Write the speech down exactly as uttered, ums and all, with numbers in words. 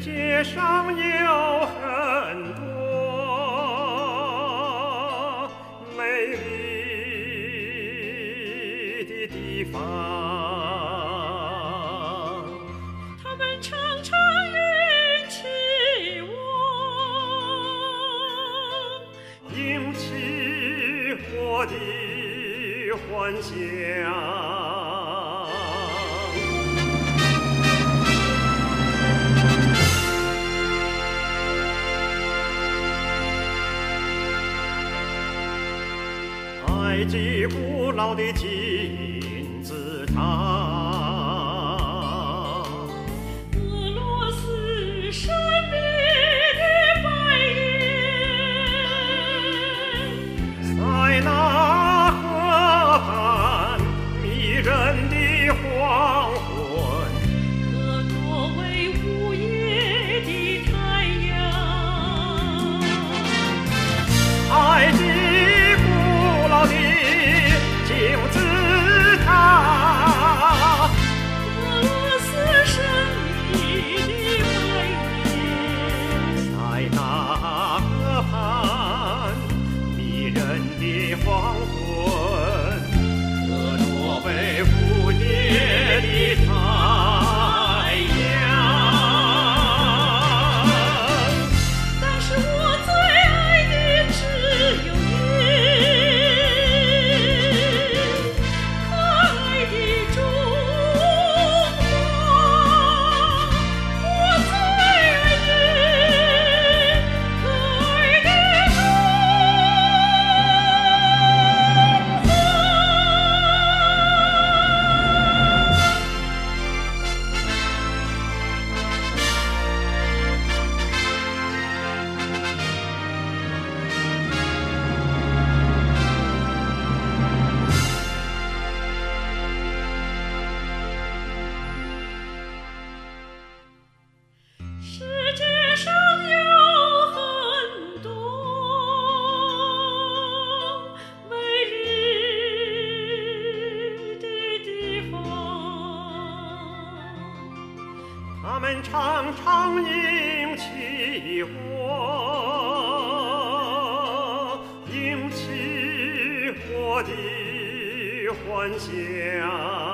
界上有很多美丽的地方， 他们常常引起我， 引起我的幻想。埃及古老的金字塔， 俄罗斯神秘的白云， 塞纳河畔迷人的黄昏， 和挪威午夜的太阳， 埃及古老的金字塔， 俄罗斯神秘的白云， 塞纳河畔迷人的黄昏，和挪威午夜的太阳。 但是我最爱的只有你，可爱的中国，我最爱你，可爱的中国。世界上有很多美丽的地方， 他们常常引起我，引起我的幻想。